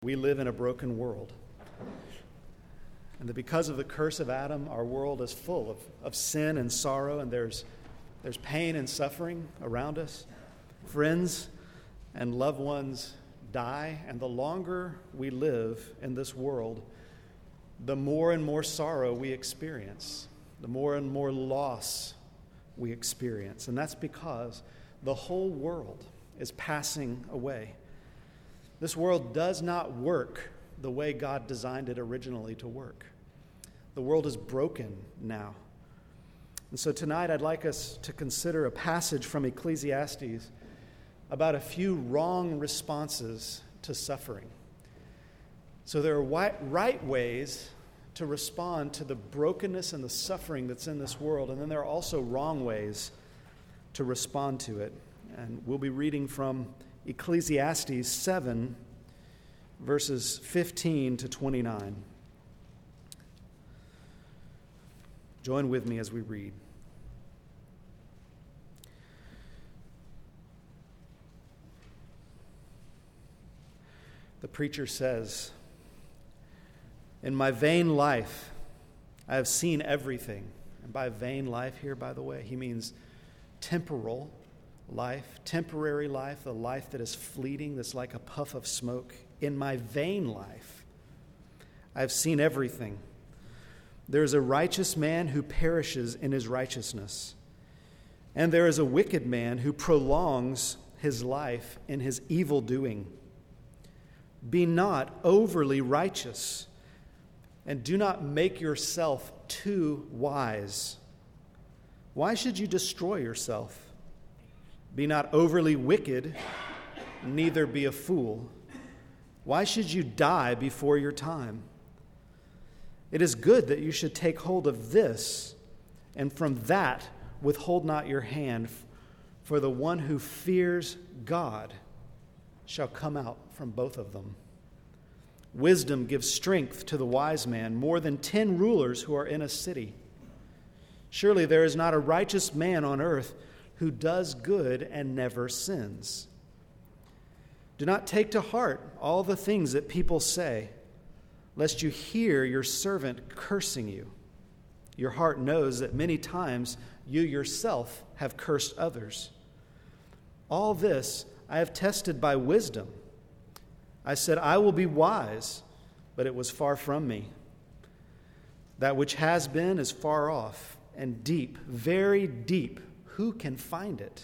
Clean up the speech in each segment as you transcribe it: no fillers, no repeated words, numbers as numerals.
We live in a broken world. And that because of the curse of Adam, our world is full of sin and sorrow, and there's pain and suffering around us. Friends and loved ones die, and the longer we live in this world, the more and more sorrow we experience, the more and more loss we experience. And that's because the whole world is passing away. This world does not work the way God designed it originally to work. The world is broken now. And so tonight I'd like us to consider a passage from Ecclesiastes about a few wrong responses to suffering. So there are right ways to respond to the brokenness and the suffering that's in this world, and then there are also wrong ways to respond to it. And we'll be reading from Ecclesiastes 7, verses 15 to 29. Join with me as we read. The preacher says, "In my vain life, I have seen everything." And by vain life here, by the way, he means temporal life, temporary life, the life that is fleeting, that's like a puff of smoke. In my vain life, I have seen everything. There is a righteous man who perishes in his righteousness, and there is a wicked man who prolongs his life in his evil doing. Be not overly righteous, and do not make yourself too wise. Why should you destroy yourself? Be not overly wicked, neither be a fool. Why should you die before your time? It is good that you should take hold of this, and from that withhold not your hand, for the one who fears God shall come out from both of them. Wisdom gives strength to the wise man, more than 10 rulers who are in a city. Surely there is not a righteous man on earth who does good and never sins. Do not take to heart all the things that people say, lest you hear your servant cursing you. Your heart knows that many times you yourself have cursed others. All this I have tested by wisdom. I said, I will be wise, but it was far from me. That which has been is far off and deep, very deep. Who can find it?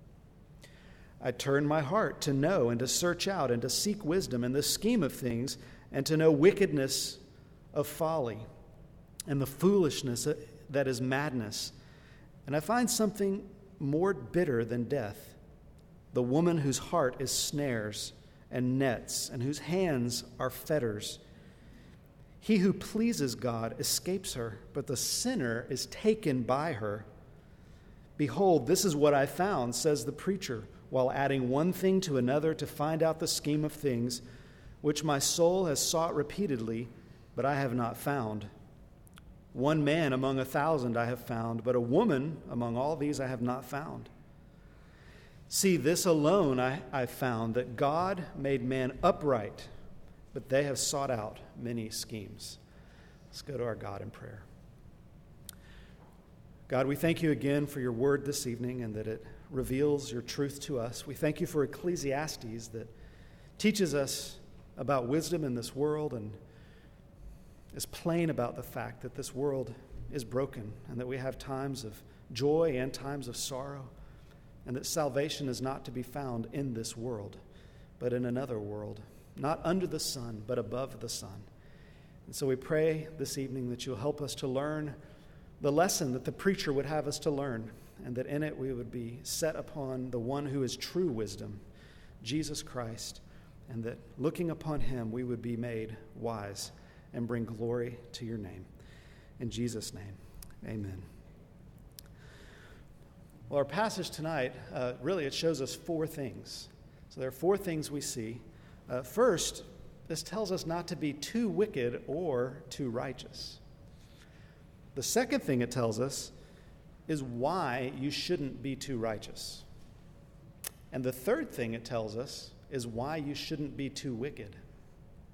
I turned my heart to know and to search out and to seek wisdom in the scheme of things, and to know wickedness of folly and the foolishness that is madness. And I find something more bitter than death, the woman whose heart is snares and nets, and whose hands are fetters. He who pleases God escapes her, but the sinner is taken by her. Behold, this is what I found, says the preacher, while adding one thing to another to find out the scheme of things, which my soul has sought repeatedly, but I have not found. One man among 1,000 I have found, but a woman among all these I have not found. See, this alone I found, that God made man upright, but they have sought out many schemes. Let's go to our God in prayer. God, we thank you again for your word this evening and that it reveals your truth to us. We thank you for Ecclesiastes that teaches us about wisdom in this world and is plain about the fact that this world is broken and that we have times of joy and times of sorrow, and that salvation is not to be found in this world, but in another world, not under the sun, but above the sun. And so we pray this evening that you'll help us to learn the lesson that the preacher would have us to learn, and that in it we would be set upon the one who is true wisdom, Jesus Christ, and that looking upon him we would be made wise and bring glory to your name. In Jesus' name, amen. Well, our passage tonight, really it shows us 4 things. So there are 4 things we see. First, this tells us not to be too wicked or too righteous. The second thing it tells us is why you shouldn't be too righteous. And the third thing it tells us is why you shouldn't be too wicked.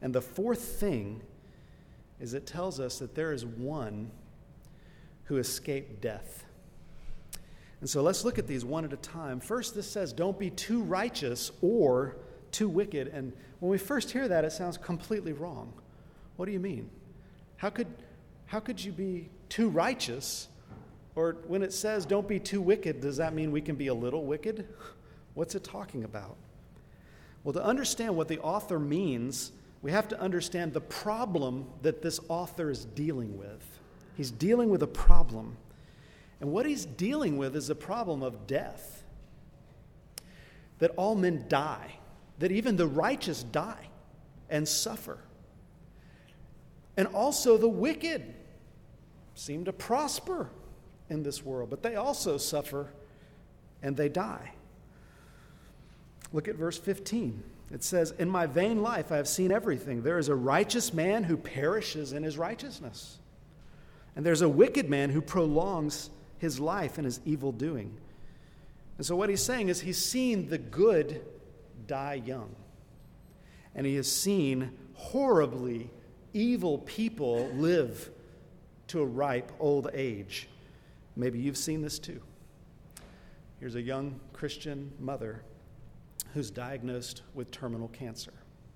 And the fourth thing is it tells us that there is one who escaped death. And so let's look at these one at a time. First, this says, don't be too righteous or too wicked. And when we first hear that, it sounds completely wrong. What do you mean? How could you be too righteous? Or when it says don't be too wicked, does that mean we can be a little wicked? What's it talking about? Well, to understand what the author means, we have to understand the problem that this author is dealing with. He's dealing with a problem. And what he's dealing with is a problem of death. That all men die. That even the righteous die and suffer. And also the wicked seem to prosper in this world, but they also suffer and they die. Look at verse 15. It says, in my vain life I have seen everything. There is a righteous man who perishes in his righteousness. And there's a wicked man who prolongs his life in his evil doing. And so what he's saying is he's seen the good die young. And he has seen horribly evil people live to a ripe old age. Maybe you've seen this too. Here's a young Christian mother who's diagnosed with terminal cancer.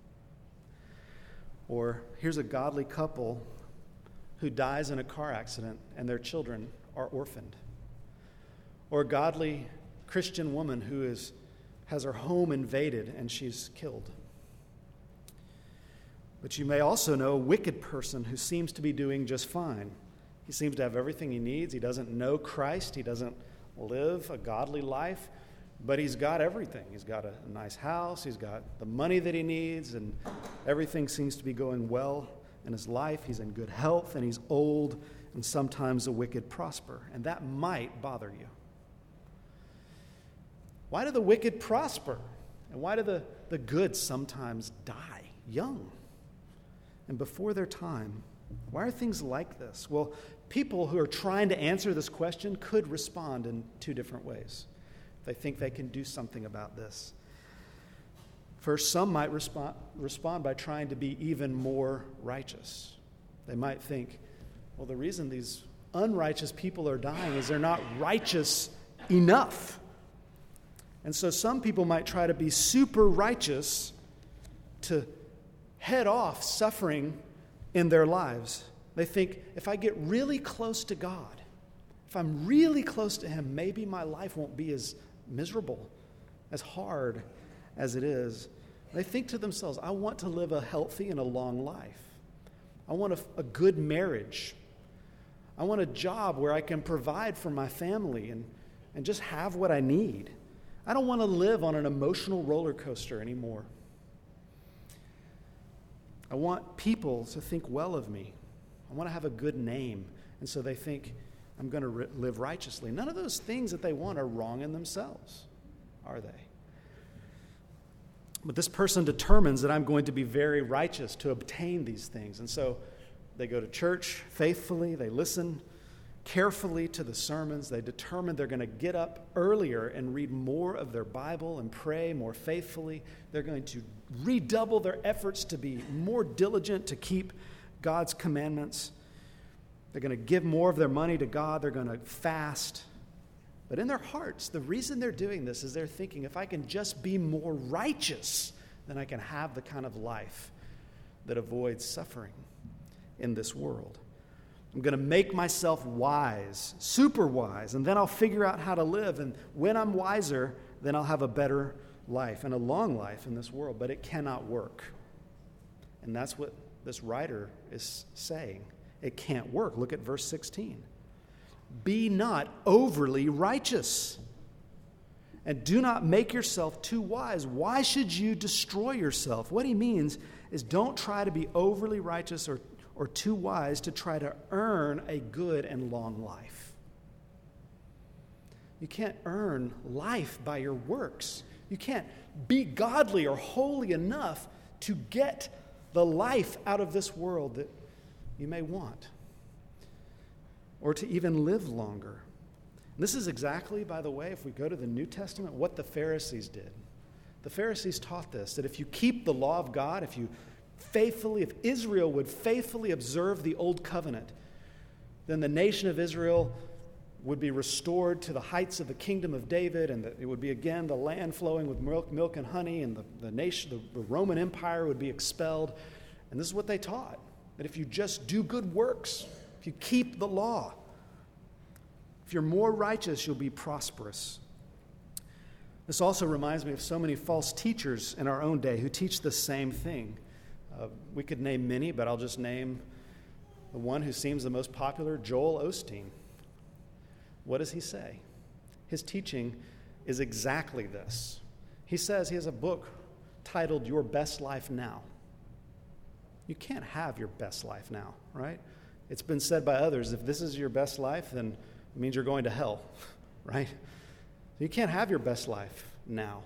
Or here's a godly couple who dies in a car accident and their children are orphaned. Or a godly Christian woman who has her home invaded and she's killed. But you may also know a wicked person who seems to be doing just fine. He seems to have everything he needs. He doesn't know Christ. He doesn't live a godly life, but he's got everything. He's got a nice house. He's got the money that he needs, and everything seems to be going well in his life. He's in good health, and he's old, and sometimes the wicked prosper. And that might bother you. Why do the wicked prosper? And why do the good sometimes die young and before their time? Why are things like this? Well, people who are trying to answer this question could respond in two different ways. They think they can do something about this. First, some might respond by trying to be even more righteous. They might think, well, the reason these unrighteous people are dying is they're not righteous enough. And so some people might try to be super righteous to head off suffering in their lives. They think, if I get really close to God, if I'm really close to Him, maybe my life won't be as miserable, as hard as it is. They think to themselves, I want to live a healthy and a long life. I want a good marriage. I want a job where I can provide for my family and just have what I need. I don't want to live on an emotional roller coaster anymore. I want people to think well of me. I want to have a good name. And so they think, I'm going to live righteously. None of those things that they want are wrong in themselves, are they? But this person determines that I'm going to be very righteous to obtain these things. And so they go to church faithfully. They listen carefully to the sermons. They determine they're going to get up earlier and read more of their Bible and pray more faithfully. They're going to redouble their efforts to be more diligent to keep God's commandments. They're going to give more of their money to God. They're going to fast. But in their hearts, the reason they're doing this is they're thinking, if I can just be more righteous, then I can have the kind of life that avoids suffering in this world. I'm going to make myself wise, super wise, and then I'll figure out how to live. And when I'm wiser, then I'll have a better life and a long life in this world. But it cannot work. And that's what this writer is saying. It can't work. Look at verse 16. Be not overly righteous, and do not make yourself too wise. Why should you destroy yourself? What he means is don't try to be overly righteous or too wise to try to earn a good and long life. You can't earn life by your works. You can't be godly or holy enough to get the life out of this world that you may want, or to even live longer. And this is exactly, by the way, if we go to the New Testament, what the Pharisees did. The Pharisees taught this, that if you keep the law of God, if you if Israel would faithfully observe the old covenant, then the nation of Israel would be restored to the heights of the kingdom of David, and it would be again the land flowing with milk and honey, and the Roman Empire would be expelled. And this is what they taught, that if you just do good works, if you keep the law, if you're more righteous, you'll be prosperous. This also reminds me of so many false teachers in our own day who teach the same thing. We could name many, but I'll just name the one who seems the most popular, Joel Osteen. What does he say? His teaching is exactly this. He says he has a book titled Your Best Life Now. You can't have your best life now, right? It's been said by others, if this is your best life, then it means you're going to hell, right? You can't have your best life now.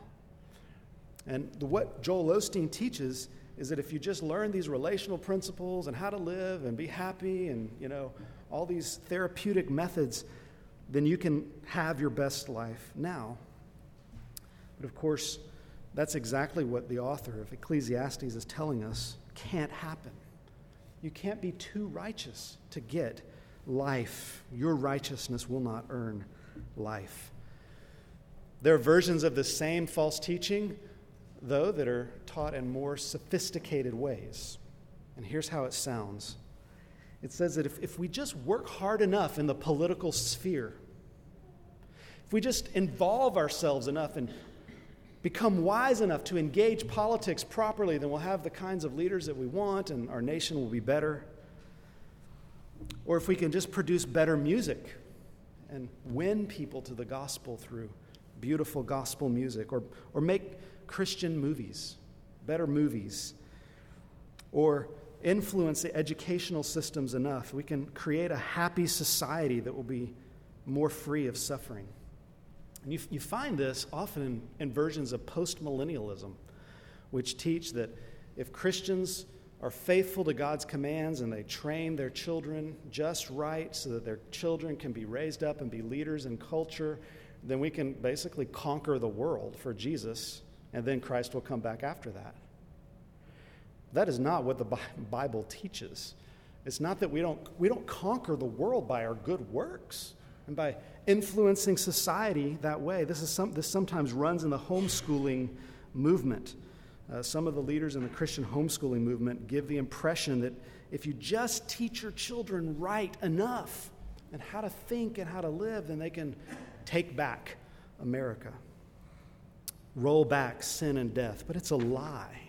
And what Joel Osteen teaches is that if you just learn these relational principles and how to live and be happy and, all these therapeutic methods, then you can have your best life now. But of course, that's exactly what the author of Ecclesiastes is telling us can't happen. You can't be too righteous to get life. Your righteousness will not earn life. There are versions of the same false teaching, though, that are taught in more sophisticated ways. And here's how it sounds. It says that if we just work hard enough in the political sphere, if we just involve ourselves enough and become wise enough to engage politics properly, then we'll have the kinds of leaders that we want and our nation will be better. Or if we can just produce better music and win people to the gospel through beautiful gospel music, or make Christian movies, better movies, or influence the educational systems enough, we can create a happy society that will be more free of suffering. And you find this often in versions of postmillennialism, which teach that if Christians are faithful to God's commands and they train their children just right so that their children can be raised up and be leaders in culture, then we can basically conquer the world for Jesus, and then Christ will come back after that. That is not what the Bible teaches. It's not that we don't conquer the world by our good works and by influencing society that way. This sometimes runs in the homeschooling movement. Some of the leaders in the Christian homeschooling movement give the impression that if you just teach your children right enough and how to think and how to live, then they can take back America, roll back sin and death. But it's a lie.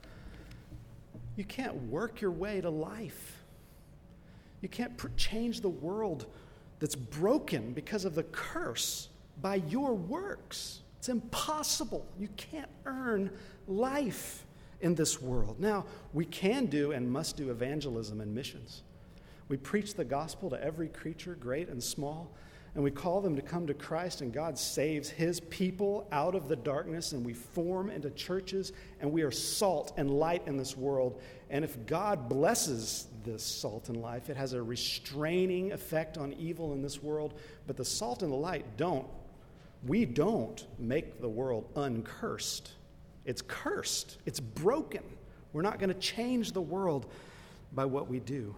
You can't work your way to life. You can't change the world that's broken because of the curse by your works. It's impossible. You can't earn life in this world. Now, we can do and must do evangelism and missions. We preach the gospel to every creature, great and small, and we call them to come to Christ, and God saves his people out of the darkness, and we form into churches, and we are salt and light in this world. And if God blesses this salt and life, it has a restraining effect on evil in this world. But the salt and the light we don't make the world uncursed. It's cursed. It's broken. We're not going to change the world by what we do.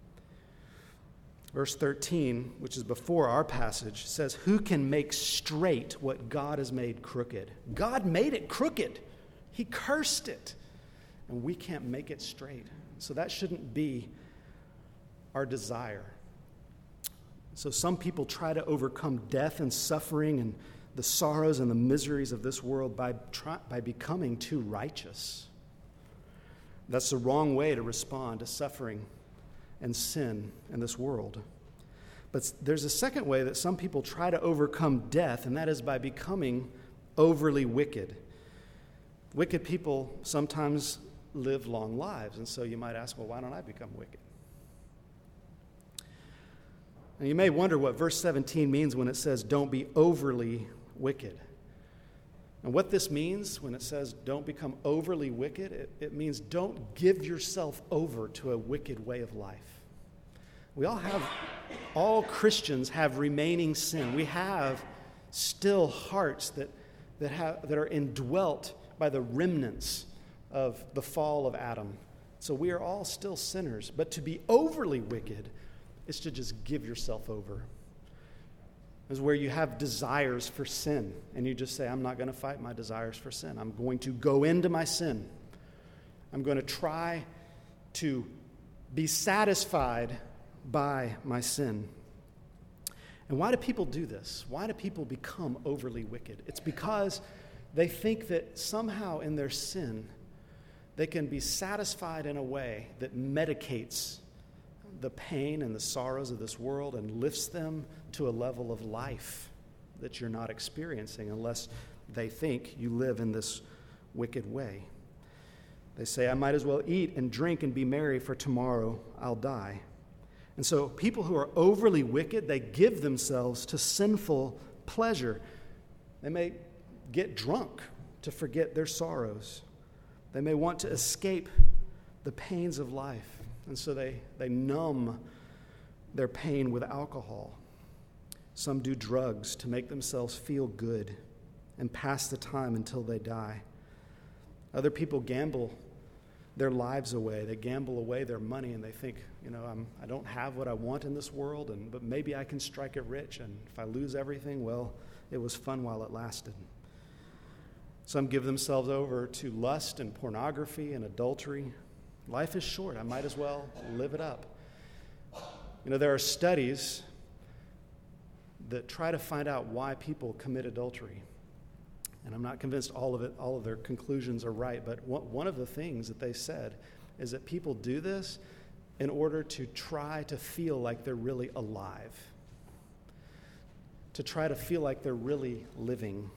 Verse 13, which is before our passage, says, "Who can make straight what God has made crooked?" God made it crooked. He cursed it. And we can't make it straight. So that shouldn't be our desire. So some people try to overcome death and suffering and the sorrows and the miseries of this world by becoming too righteous. That's the wrong way to respond to suffering and sin in this world. But there's a second way that some people try to overcome death, and that is by becoming overly wicked. Wicked people sometimes live long lives, and so you might ask, well, why don't I become wicked? And you may wonder what verse 17 means when it says, don't be overly wicked. And what this means when it says don't become overly wicked, it means don't give yourself over to a wicked way of life. All Christians have remaining sin. We have still hearts that are indwelt by the remnants of the fall of Adam So we are all still sinners. But to be overly wicked is to just give yourself over. Is where you have desires for sin, and you just say, I'm not going to fight my desires for sin. I'm going to go into my sin. I'm going to try to be satisfied by my sin. And why do people do this? Why do people become overly wicked? It's because they think that somehow in their sin, they can be satisfied in a way that medicates the pain and the sorrows of this world and lifts them to a level of life that you're not experiencing unless they think you live in this wicked way. They say, I might as well eat and drink and be merry, for tomorrow I'll die. And so people who are overly wicked, they give themselves to sinful pleasure. They may get drunk to forget their sorrows. They may want to escape the pains of life. And so they numb their pain with alcohol. Some do drugs to make themselves feel good and pass the time until they die. Other people gamble their lives away. They gamble away their money, and they think, I don't have what I want in this world, but maybe I can strike it rich, and if I lose everything, well, it was fun while it lasted. Some give themselves over to lust and pornography and adultery. Life is short. I might as well live it up. There are studies that try to find out why people commit adultery. And I'm not convinced all of their conclusions are right, but one of the things that they said is that people do this in order to try to feel like they're really alive, to try to feel like they're really living.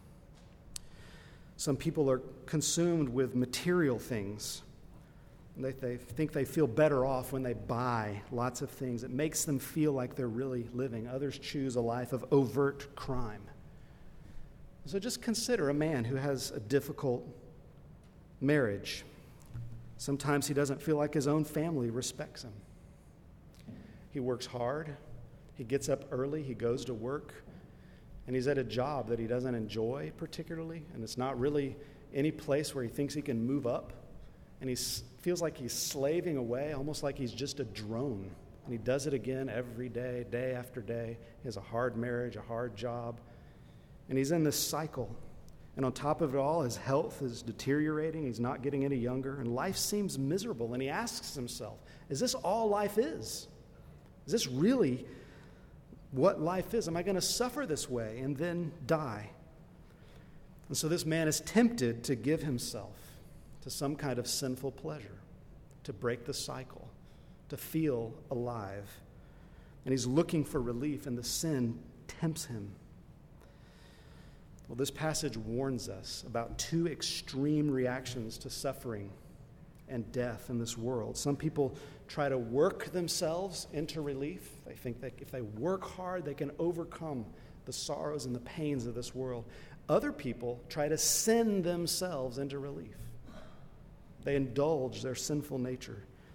Some people are consumed with material things. They think they feel better off when they buy lots of things. It makes them feel like they're really living. Others choose a life of overt crime. So just consider a man who has a difficult marriage. Sometimes he doesn't feel like his own family respects him. He works hard. He gets up early. He goes to work. And he's at a job that he doesn't enjoy particularly. And it's not really any place where he thinks he can move up. And he feels like he's slaving away, almost like he's just a drone. And he does it again every day, day after day. He has a hard marriage, a hard job. And he's in this cycle. And on top of it all, his health is deteriorating. He's not getting any younger. And life seems miserable. And he asks himself, is this all life is? Is this really what life is? Am I going to suffer this way and then die? And so this man is tempted to give himself to some kind of sinful pleasure, to break the cycle, to feel alive. And he's looking for relief, and the sin tempts him. Well, this passage warns us about two extreme reactions to suffering and death in this world. Some people try to work themselves into relief. They think that if they work hard, they can overcome the sorrows and the pains of this world. Other people try to sin themselves into relief. They indulge their sinful nature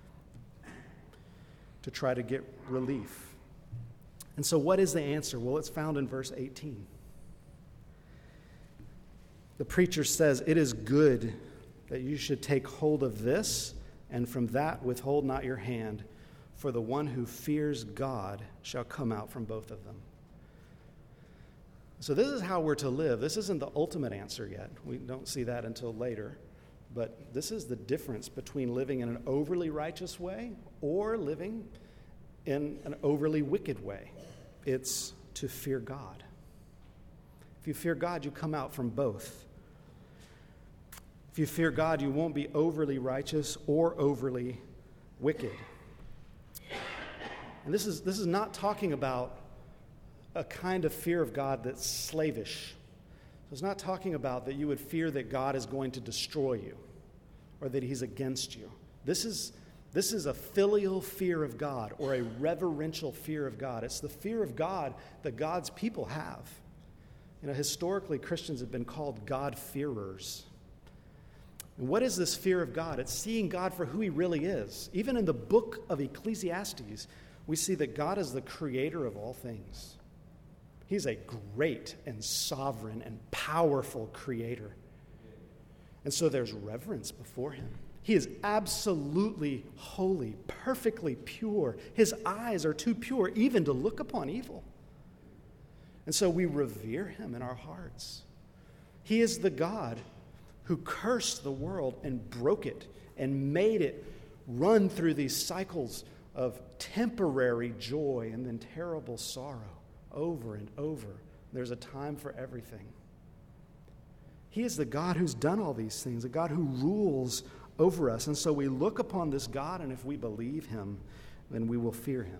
to try to get relief. And so what is the answer? Well, it's found in verse 18. The preacher says, "It is good that you should take hold of this, and from that withhold not your hand, for the one who fears God shall come out from both of them." So this is how we're to live. This isn't the ultimate answer yet. We don't see that until later. But this is the difference between living in an overly righteous way or living in an overly wicked way. It's to fear God. If you fear God, you come out from both. If you fear God, you won't be overly righteous or overly wicked. And this is not talking about a kind of fear of God that's slavish. So it's not talking about that you would fear that God is going to destroy you or that he's against you. This is a filial fear of God or a reverential fear of God. It's the fear of God that God's people have. Historically, Christians have been called God-fearers. And what is this fear of God? It's seeing God for who he really is. Even in the book of Ecclesiastes, we see that God is the creator of all things. He's a great and sovereign and powerful creator. And so there's reverence before him. He is absolutely holy, perfectly pure. His eyes are too pure even to look upon evil. And so we revere him in our hearts. He is the God who cursed the world and broke it and made it run through these cycles of temporary joy and then terrible sorrow over and over. There's a time for everything. He is the God who's done all these things, a God who rules over us. And so we look upon this God, and if we believe him, then we will fear him.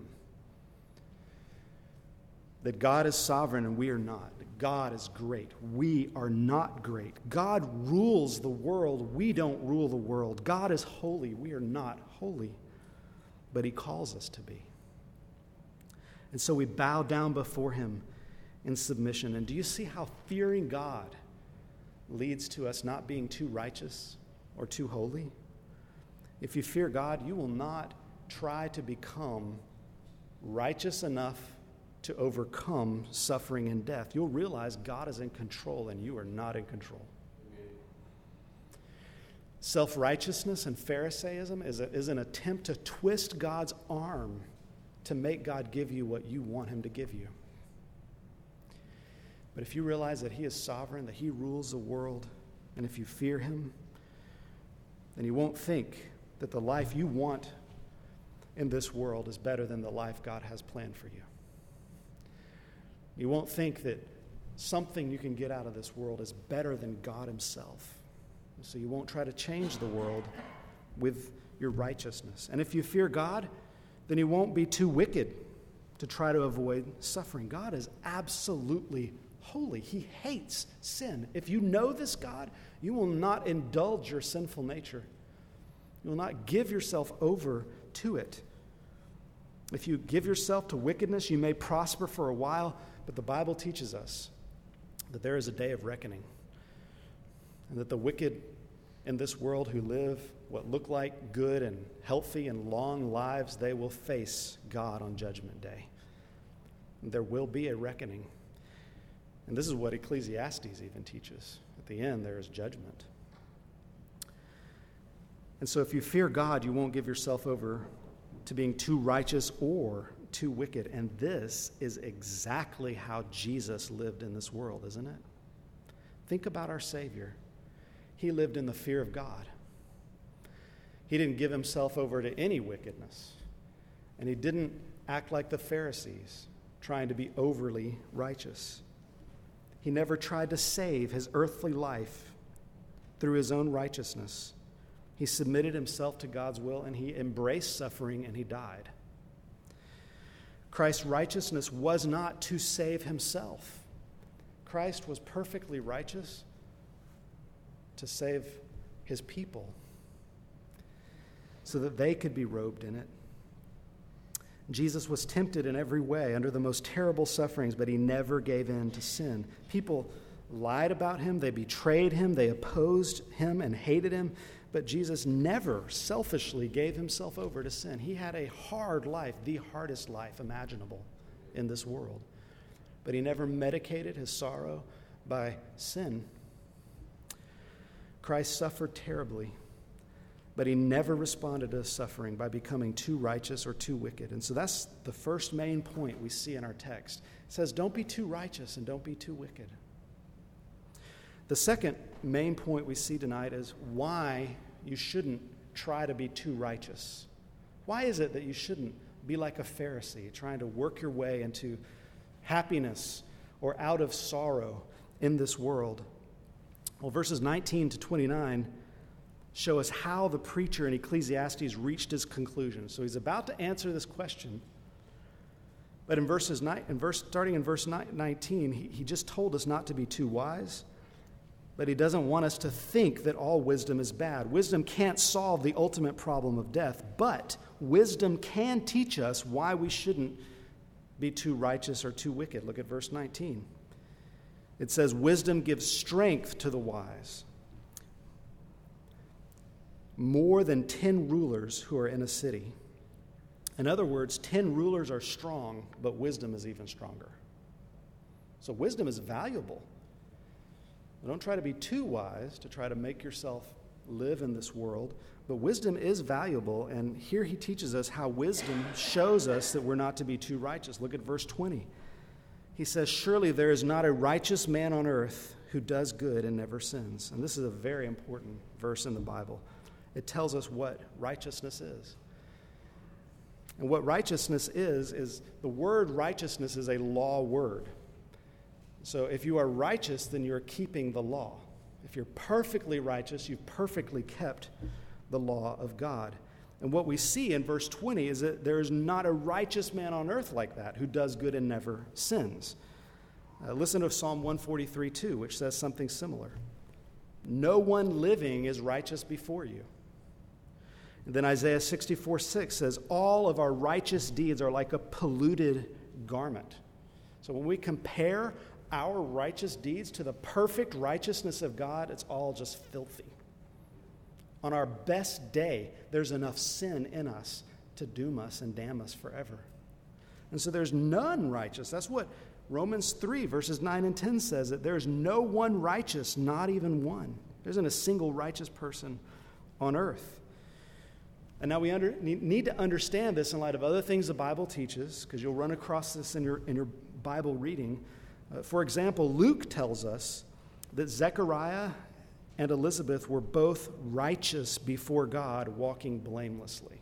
That God is sovereign and we are not. That God is great. We are not great. God rules the world. We don't rule the world. God is holy. We are not holy. But he calls us to be. And so we bow down before him in submission. And do you see how fearing God leads to us not being too righteous or too holy? If you fear God, you will not try to become righteous enough to overcome suffering and death. You'll realize God is in control and you are not in control. Self-righteousness and Pharisaism is an attempt to twist God's arm to make God give you what you want him to give you. But if you realize that he is sovereign, that he rules the world, and if you fear him, then you won't think that the life you want in this world is better than the life God has planned for you. You won't think that something you can get out of this world is better than God himself. So you won't try to change the world with your righteousness. And if you fear God, then you won't be too wicked to try to avoid suffering. God is absolutely holy. He hates sin. If you know this God, you will not indulge your sinful nature. You will not give yourself over to it. If you give yourself to wickedness, you may prosper for a while, but the Bible teaches us that there is a day of reckoning, and that the wicked in this world who live what look like good and healthy and long lives, they will face God on Judgment Day. And there will be a reckoning. And this is what Ecclesiastes even teaches. At the end, there is judgment. And so if you fear God, you won't give yourself over to being too righteous or too wicked. And this is exactly how Jesus lived in this world, isn't it? Think about our Savior. He lived in the fear of God. He didn't give himself over to any wickedness. And he didn't act like the Pharisees, trying to be overly righteous. He never tried to save his earthly life through his own righteousness. He submitted himself to God's will, and he embraced suffering, and he died. Christ's righteousness was not to save himself. Christ was perfectly righteous to save his people so that they could be robed in it. Jesus was tempted in every way under the most terrible sufferings, but he never gave in to sin. People lied about him, they betrayed him, they opposed him and hated him, but Jesus never selfishly gave himself over to sin. He had a hard life, the hardest life imaginable in this world, but he never medicated his sorrow by sin. Christ suffered terribly, but he never responded to his suffering by becoming too righteous or too wicked. And so that's the first main point we see in our text. It says, don't be too righteous and don't be too wicked. The second main point we see tonight is why you shouldn't try to be too righteous. Why is it that you shouldn't be like a Pharisee, trying to work your way into happiness or out of sorrow in this world? Well, verses 19 to 29 show us how the preacher in Ecclesiastes reached his conclusion. So he's about to answer this question. But starting in verse 19, he just told us not to be too wise, but he doesn't want us to think that all wisdom is bad. Wisdom can't solve the ultimate problem of death, but wisdom can teach us why we shouldn't be too righteous or too wicked. Look at verse 19. It says, wisdom gives strength to the wise, more than 10 rulers who are in a city. In other words, 10 rulers are strong, but wisdom is even stronger. So wisdom is valuable. But don't try to be too wise to try to make yourself live in this world, but wisdom is valuable, and here he teaches us how wisdom shows us that we're not to be too righteous. Look at verse 20. He says, "Surely there is not a righteous man on earth who does good and never sins." And this is a very important verse in the Bible. It tells us what righteousness is. And what righteousness is the word righteousness is a law word. So if you are righteous, then you're keeping the law. If you're perfectly righteous, you've perfectly kept the law of God. And what we see in verse 20 is that there is not a righteous man on earth like that who does good and never sins. Listen to Psalm 143:2, which says something similar. "No one living is righteous before you." And then Isaiah 64:6 says, "All of our righteous deeds are like a polluted garment." So when we compare our righteous deeds to the perfect righteousness of God, it's all just filthy. On our best day, there's enough sin in us to doom us and damn us forever. And so there's none righteous. That's what Romans 3, verses 9 and 10 says, that there's no one righteous, not even one. There isn't a single righteous person on earth. And now we need to understand this in light of other things the Bible teaches, because you'll run across this in your Bible reading. For example, Luke tells us that Zechariah and Elizabeth were both righteous before God, walking blamelessly.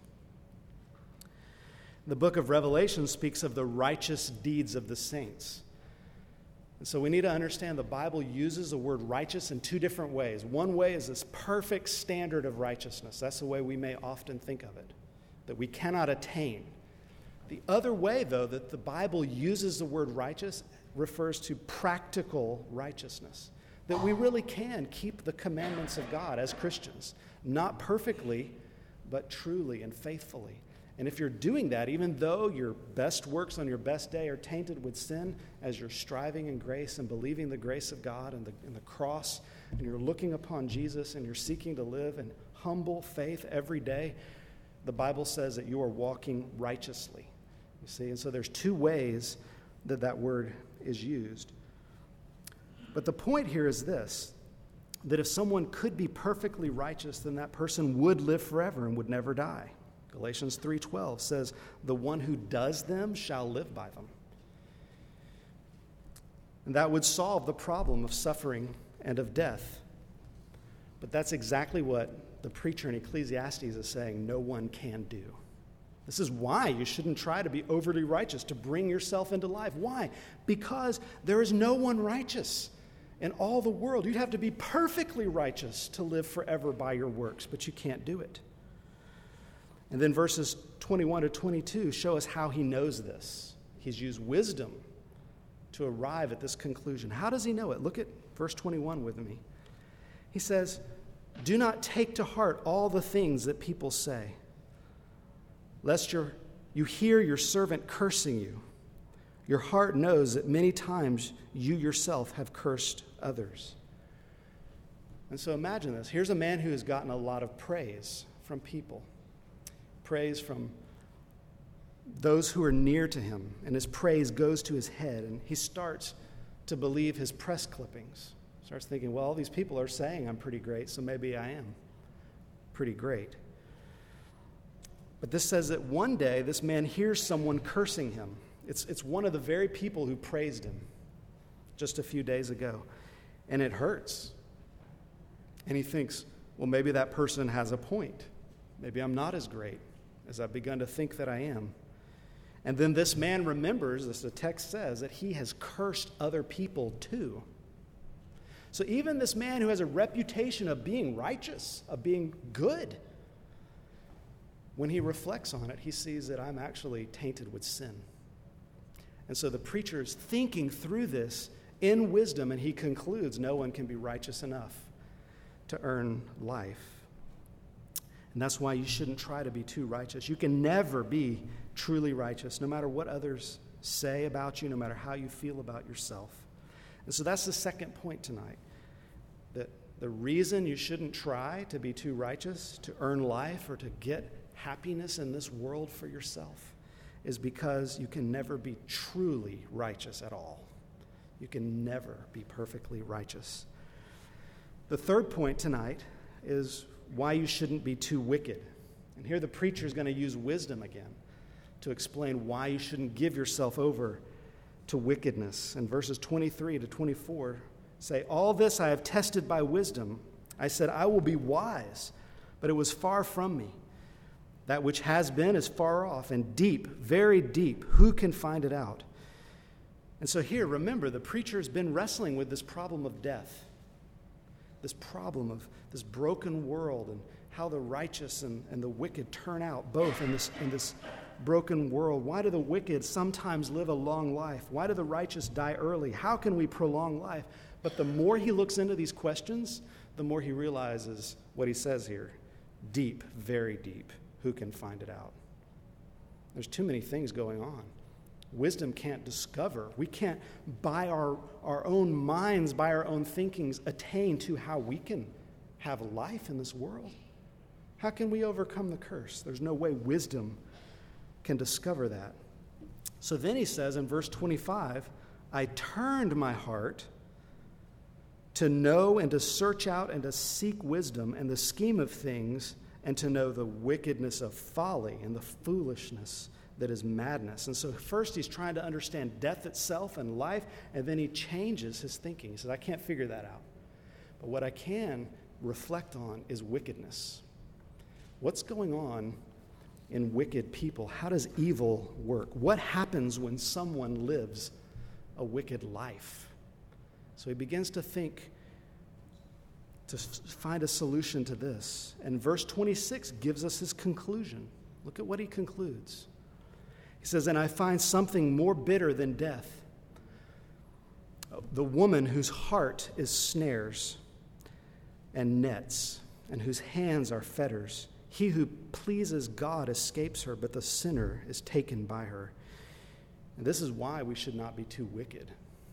The book of Revelation speaks of the righteous deeds of the saints. And so we need to understand the Bible uses the word righteous in two different ways. One way is this perfect standard of righteousness. That's the way we may often think of it, that we cannot attain. The other way, though, that the Bible uses the word righteous refers to practical righteousness, that we really can keep the commandments of God as Christians, not perfectly, but truly and faithfully. And if you're doing that, even though your best works on your best day are tainted with sin, as you're striving in grace and believing the grace of God and the cross, and you're looking upon Jesus and you're seeking to live in humble faith every day, the Bible says that you are walking righteously. You see, and so there's two ways that word is used. But the point here is this, that if someone could be perfectly righteous, then that person would live forever and would never die. Galatians 3:12 says, "The one who does them shall live by them." And that would solve the problem of suffering and of death. But that's exactly what the preacher in Ecclesiastes is saying no one can do. This is why you shouldn't try to be overly righteous, to bring yourself into life. Why? Because there is no one righteous in all the world. You'd have to be perfectly righteous to live forever by your works, but you can't do it. And then verses 21 to 22 show us how he knows this. He's used wisdom to arrive at this conclusion. How does he know it? Look at verse 21 with me. He says, "Do not take to heart all the things that people say, lest you hear your servant cursing you. Your heart knows that many times you yourself have cursed others." And so imagine this. Here's a man who has gotten a lot of praise from people. Praise from those who are near to him, and his praise goes to his head, and he starts to believe his press clippings. Starts thinking, well, all these people are saying I'm pretty great, so maybe I am pretty great. But this says that one day this man hears someone cursing him. It's one of the very people who praised him just a few days ago, and it hurts. And he thinks, well, maybe that person has a point. Maybe I'm not as great as I've begun to think that I am. And then this man remembers, as the text says, that he has cursed other people too. So even this man who has a reputation of being righteous, of being good, when he reflects on it, he sees that I'm actually tainted with sin. And so the preacher is thinking through this in wisdom, and he concludes no one can be righteous enough to earn life. And that's why you shouldn't try to be too righteous. You can never be truly righteous, no matter what others say about you, no matter how you feel about yourself. And so that's the second point tonight, that the reason you shouldn't try to be too righteous, to earn life, or to get happiness in this world for yourself is because you can never be truly righteous at all. You can never be perfectly righteous. The third point tonight is why you shouldn't be too wicked. And here the preacher is going to use wisdom again to explain why you shouldn't give yourself over to wickedness. And verses 23 to 24 say, "All this I have tested by wisdom. I said, I will be wise, but it was far from me. That which has been is far off and deep, very deep. Who can find it out?" And so here, remember, the preacher has been wrestling with this problem of death, this problem of this broken world and how the righteous and the wicked turn out both in this broken world. Why do the wicked sometimes live a long life? Why do the righteous die early? How can we prolong life? But the more he looks into these questions, the more he realizes what he says here. Deep, very deep. Who can find it out? There's too many things going on. Wisdom can't discover. We can't, by our own minds, by our own thinkings, attain to how we can have life in this world. How can we overcome the curse? There's no way wisdom can discover that. So then he says in verse 25, "I turned my heart to know and to search out and to seek wisdom and the scheme of things, and to know the wickedness of folly and the foolishness that is madness." And so first he's trying to understand death itself and life, and then he changes his thinking. He says, I can't figure that out. But what I can reflect on is wickedness. What's going on in wicked people? How does evil work? What happens when someone lives a wicked life? So he begins to think, to find a solution to this. And verse 26 gives us his conclusion. Look at what he concludes. He says, "And I find something more bitter than death. The woman whose heart is snares and nets, and whose hands are fetters. He who pleases God escapes her, but the sinner is taken by her." And this is why we should not be too wicked.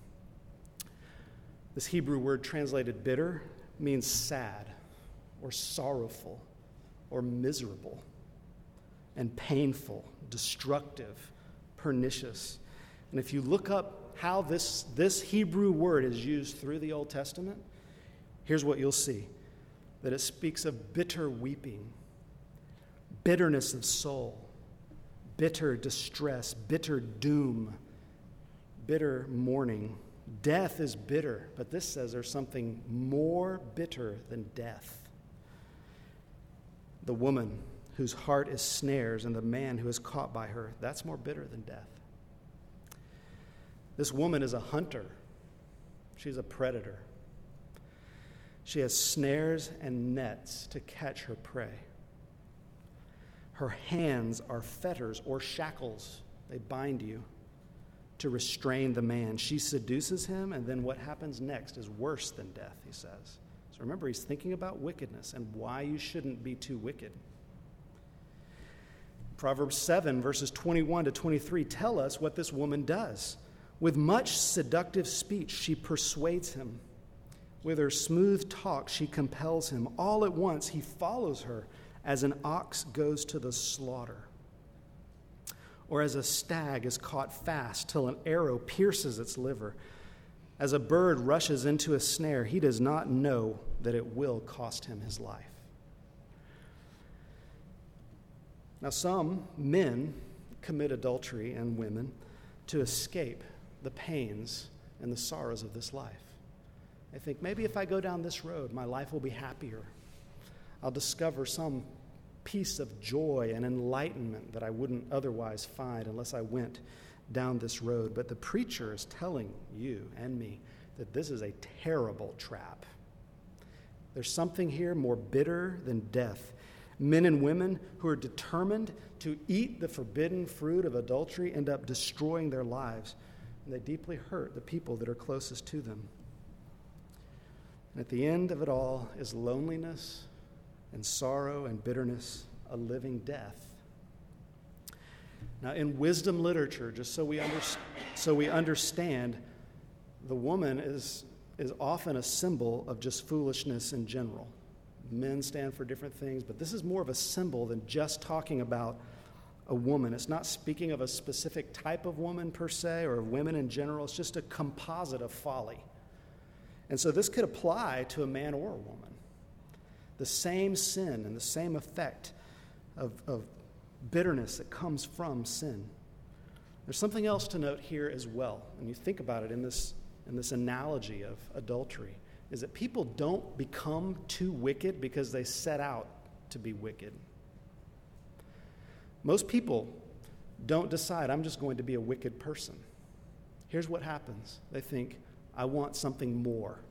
This Hebrew word translated bitter means sad or sorrowful or miserable and painful, destructive, pernicious. And if you look up how this Hebrew word is used through the Old Testament, here's what you'll see. That it speaks of bitter weeping, bitterness of soul, bitter distress, bitter doom, bitter mourning. Death is bitter, but this says there's something more bitter than death. The woman whose heart is snares and the man who is caught by her, that's more bitter than death. This woman is a hunter. She's a predator. She has snares and nets to catch her prey. Her hands are fetters or shackles. They bind you to restrain the man. She seduces him, and then what happens next is worse than death, he says. So remember, he's thinking about wickedness and why you shouldn't be too wicked. Proverbs 7, verses 21 to 23 tell us what this woman does. With much seductive speech, she persuades him. With her smooth talk, she compels him. All at once, he follows her as an ox goes to the slaughter, or as a stag is caught fast till an arrow pierces its liver. As a bird rushes into a snare, he does not know that it will cost him his life. Now, some men commit adultery, and women, to escape the pains and the sorrows of this life. They think, maybe if I go down this road, my life will be happier. I'll discover some piece of joy and enlightenment that I wouldn't otherwise find unless I went down this road. But the preacher is telling you and me that this is a terrible trap. There's something here more bitter than death. Men and women who are determined to eat the forbidden fruit of adultery end up destroying their lives, and they deeply hurt the people that are closest to them. And at the end of it all is loneliness and sorrow and bitterness, a living death. Now, in wisdom literature, just so we understand, the woman is often a symbol of just foolishness in general. Men stand for different things, but this is more of a symbol than just talking about a woman. It's not speaking of a specific type of woman per se, or of women in general. It's just a composite of folly. And so this could apply to a man or a woman. the same sin and the same effect of bitterness that comes from sin. There's something else to note here as well, and you think about it in this analogy of adultery, is that people don't become too wicked because they set out to be wicked. Most people don't decide, I'm just going to be a wicked person. Here's what happens. They think, I want something more.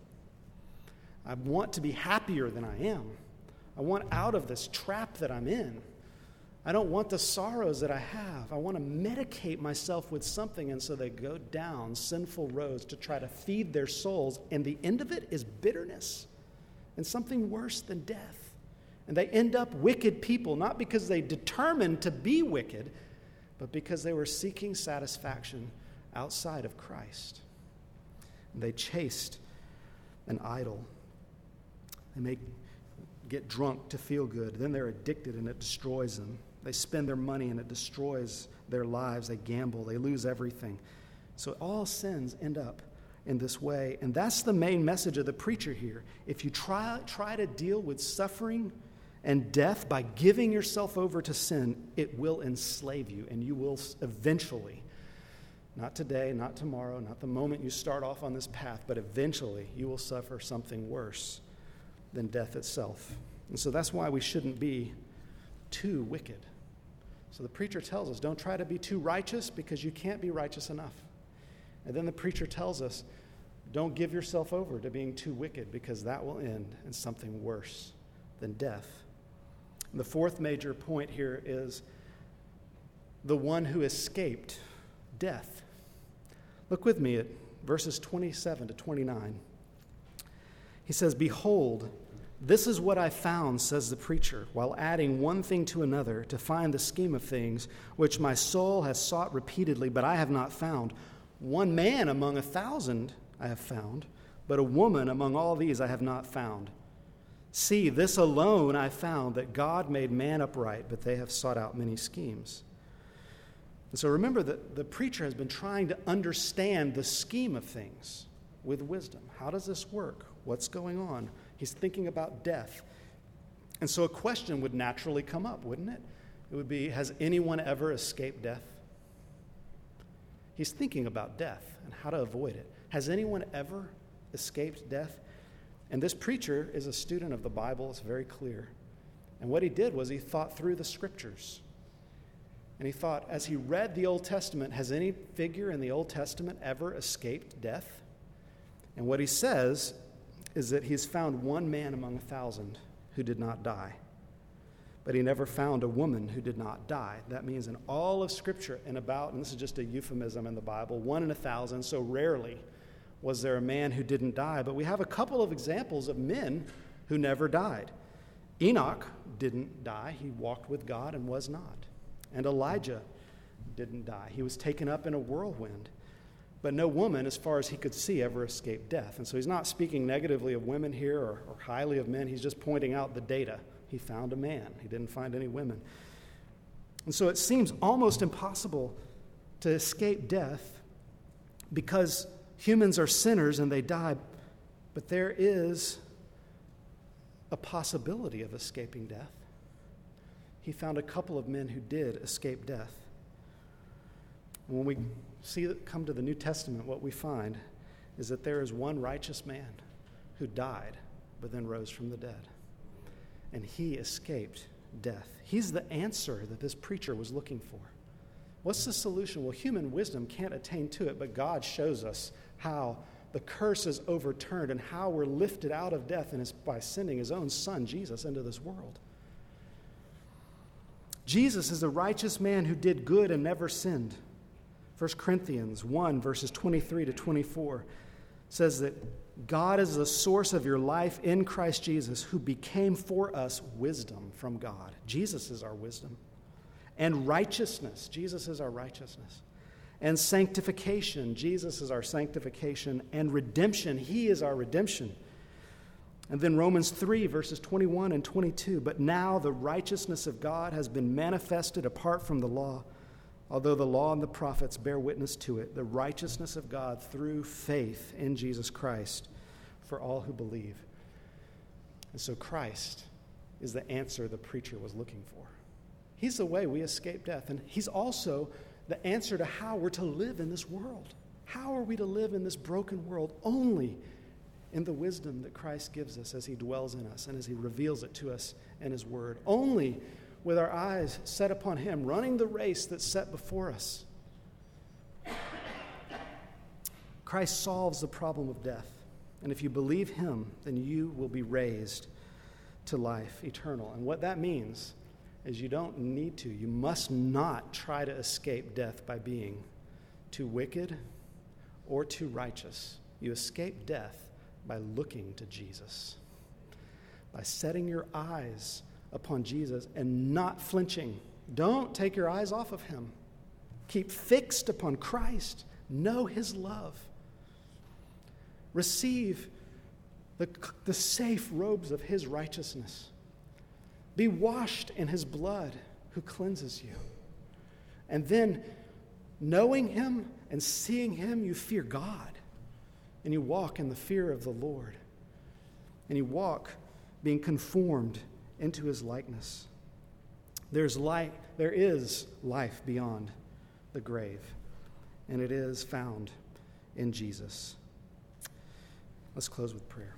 I want to be happier than I am. I want out of this trap that I'm in. I don't want the sorrows that I have. I want to medicate myself with something, and so they go down sinful roads to try to feed their souls, and the end of it is bitterness and something worse than death. And they end up wicked people, not because they determined to be wicked, but because they were seeking satisfaction outside of Christ. And they chased an idol. They may get drunk to feel good. Then they're addicted and it destroys them. They spend their money and it destroys their lives. They gamble. They lose everything. So all sins end up in this way. And that's the main message of the preacher here. If you try to deal with suffering and death by giving yourself over to sin, it will enslave you, and you will eventually, not today, not tomorrow, not the moment you start off on this path, but eventually you will suffer something worse than death itself. And so that's why we shouldn't be too wicked. So the preacher tells us, don't try to be too righteous because you can't be righteous enough. And then the preacher tells us, don't give yourself over to being too wicked because that will end in something worse than death. And the fourth major point here is the one who escaped death. Look with me at verses 27 to 29. He says, "Behold, this is what I found," says the preacher, "while adding one thing to another to find the scheme of things, which my soul has sought repeatedly, but I have not found. One man among 1,000 I have found, but a woman among all these I have not found. See, this alone I found, that God made man upright, but they have sought out many schemes." And so remember that the preacher has been trying to understand the scheme of things with wisdom. How does this work? What's going on? He's thinking about death. And so a question would naturally come up, wouldn't it? It would be, has anyone ever escaped death? He's thinking about death and how to avoid it. Has anyone ever escaped death? And this preacher is a student of the Bible. It's very clear. And what he did was he thought through the scriptures. And he thought, as he read the Old Testament, has any figure in the Old Testament ever escaped death? And what he says is that he's found one man among 1,000 who did not die. But he never found a woman who did not die. That means in all of Scripture and this is just a euphemism in the Bible, 1 in 1,000, so rarely was there a man who didn't die. But we have a couple of examples of men who never died. Enoch didn't die. He walked with God and was not. And Elijah didn't die. He was taken up in a whirlwind. But no woman, as far as he could see, ever escaped death. And so he's not speaking negatively of women here or highly of men. He's just pointing out the data. He found a man. He didn't find any women. And so it seems almost impossible to escape death because humans are sinners and they die. But there is a possibility of escaping death. He found a couple of men who did escape death. When we come to the New Testament, what we find is that there is one righteous man who died but then rose from the dead. And he escaped death. He's the answer that this preacher was looking for. What's the solution? Well, human wisdom can't attain to it, but God shows us how the curse is overturned and how we're lifted out of death, and it's by sending his own son, Jesus, into this world. Jesus is the righteous man who did good and never sinned. 1 Corinthians 1, verses 23 to 24 says that God is the source of your life in Christ Jesus, who became for us wisdom from God. Jesus is our wisdom. And righteousness. Jesus is our righteousness. And sanctification. Jesus is our sanctification. And redemption. He is our redemption. And then Romans 3, verses 21 and 22. But now the righteousness of God has been manifested apart from the law, although the law and the prophets bear witness to it, the righteousness of God through faith in Jesus Christ for all who believe. And so Christ is the answer the preacher was looking for. He's the way we escape death, and he's also the answer to how we're to live in this world. How are we to live in this broken world? Only in the wisdom that Christ gives us as he dwells in us and as he reveals it to us in his word. Only with our eyes set upon him, running the race that's set before us. Christ solves the problem of death. And if you believe him, then you will be raised to life eternal. And what that means is you don't need to. You must not try to escape death by being too wicked or too righteous. You escape death by looking to Jesus, by setting your eyes upon Jesus and not flinching. Don't take your eyes off of him. Keep fixed upon Christ. Know his love. Receive the safe robes of his righteousness. Be washed in his blood who cleanses you. And then, knowing him and seeing him, you fear God. And you walk in the fear of the Lord. And you walk being conformed into his likeness. There is life beyond the grave. And it is found in Jesus. Let's close with prayer.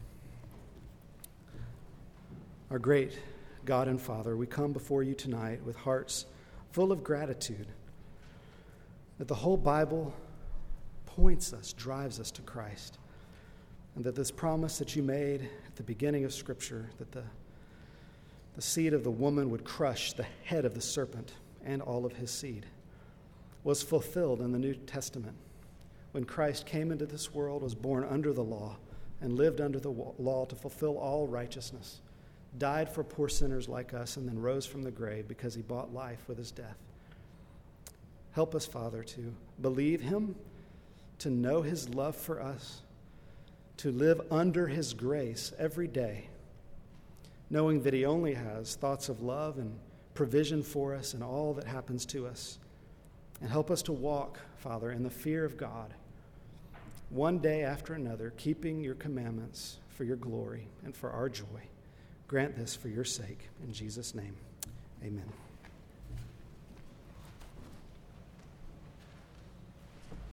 Our great God and Father, we come before you tonight with hearts full of gratitude that the whole Bible points us, drives us to Christ, and that this promise that you made at the beginning of Scripture, that the seed of the woman would crush the head of the serpent and all of his seed, was fulfilled in the New Testament when Christ came into this world, was born under the law, and lived under the law to fulfill all righteousness, died for poor sinners like us, and then rose from the grave because he bought life with his death. Help us, Father, to believe him, to know his love for us, to live under his grace every day, knowing that he only has thoughts of love and provision for us in all that happens to us. And help us to walk, Father, in the fear of God, one day after another, keeping your commandments for your glory and for our joy. Grant this for your sake. In Jesus' name, amen.